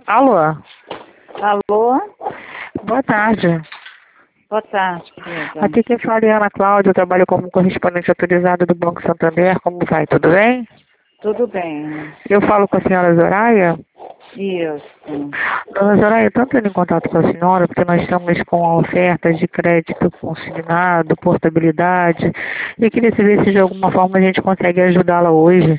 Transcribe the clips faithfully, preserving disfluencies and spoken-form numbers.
Alô? Alô? Boa tarde. Boa tarde, querida. Aqui quem fala é Ana Cláudia, eu trabalho como correspondente autorizado do Banco Santander. Como vai? Tudo bem? Tudo bem. Eu falo com a senhora Zoraia. Isso. Dona Zoraia, eu estou entrando em contato com a senhora porque nós estamos com ofertas de crédito consignado, portabilidade. E eu queria saber se de alguma forma a gente consegue ajudá-la hoje.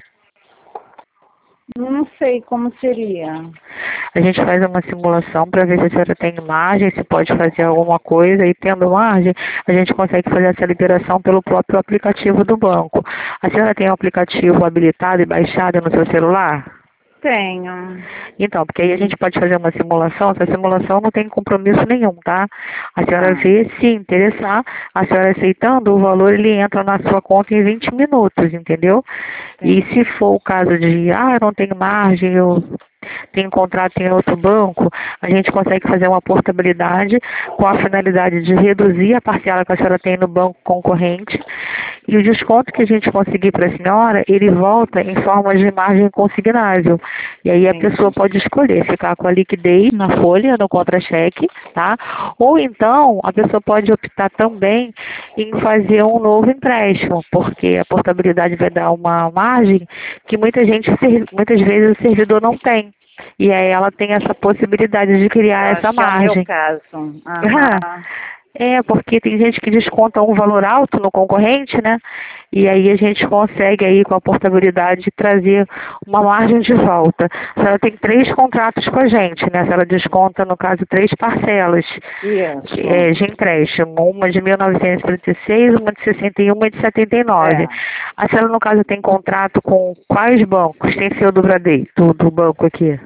Não sei como seria. A gente faz uma simulação para ver se a senhora tem margem, se pode fazer alguma coisa, e tendo margem, a gente consegue fazer essa liberação pelo próprio aplicativo do banco. A senhora tem o aplicativo habilitado e baixado no seu celular? Tenho. Então, porque aí a gente pode fazer uma simulação, essa simulação não tem compromisso nenhum, tá? A senhora Tá. vê, se interessar, a senhora aceitando, o valor ele entra na sua conta em vinte minutos, entendeu? E Entendi. se for o caso de, ah, eu não tenho margem, eu tenho contrato em outro banco, a gente consegue fazer uma portabilidade com a finalidade de reduzir a parcela que a senhora tem no banco concorrente, e o desconto que a gente conseguir para a senhora, ele volta em forma de margem consignável. E aí a Entendi. pessoa pode escolher ficar com a liquidez na folha, no contra-cheque, tá? Ou então a pessoa pode optar também em fazer um novo empréstimo, porque a portabilidade vai dar uma margem que muita gente, muitas vezes o servidor não tem. E aí ela tem essa possibilidade de criar Eu essa acho que é o meu margem. caso. Aham. É, porque tem gente que desconta um valor alto no concorrente, né? E aí a gente consegue aí com a portabilidade trazer uma margem de volta. A senhora tem três contratos com a gente, né? A senhora desconta, no caso, três parcelas Isso. é, de empréstimo. Uma de mil novecentos e trinta e seis, uma de sessenta e um e uma de setenta e nove. É. A senhora, no caso, tem contrato com quais bancos? Tem seu do Bradesco, do, do banco aqui?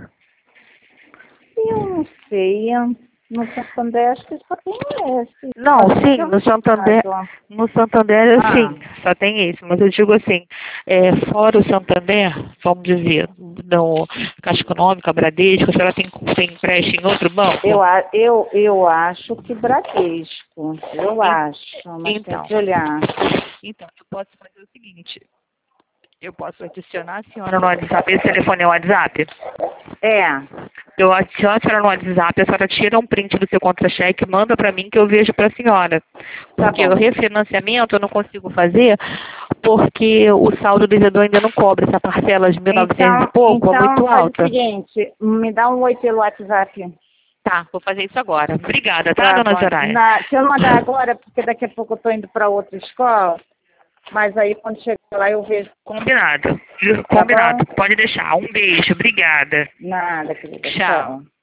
Eu não sei. No Santander acho que só tem esse. Não, Pode ser sim, que eu no não Santander, saiba. no Santander, Ah, sim, só tem isso. Mas eu digo assim, é, fora o Santander, vamos dizer, no Caixa Econômica, Bradesco, a senhora tem, tem empréstimo em outro banco? eu, a- eu, eu acho que Bradesco. Eu En- acho, mas tem Então, que olhar. então, eu posso fazer o seguinte, eu posso adicionar a senhora no WhatsApp, esse telefone é o WhatsApp? É. Eu adiciono a senhora no WhatsApp, a senhora tira um print do seu contra-cheque, manda para mim que eu vejo para a senhora. Tá Porque o bom. refinanciamento eu não consigo fazer porque o saldo do devedor ainda não cobre essa parcela de mil e novecentos Então, e pouco, é então muito faz o alta. seguinte, me dá um oi pelo WhatsApp. Tá, vou fazer isso agora. Obrigada, tá, Tá dona bom. Zoraia? Na, se eu mandar agora, porque daqui a pouco eu tô indo para outra escola, mas aí quando chegar lá eu vejo. Combinado. Tá bom? Combinado. Pode deixar. Um beijo. Obrigada. Nada, querida. Tchau. Tchau.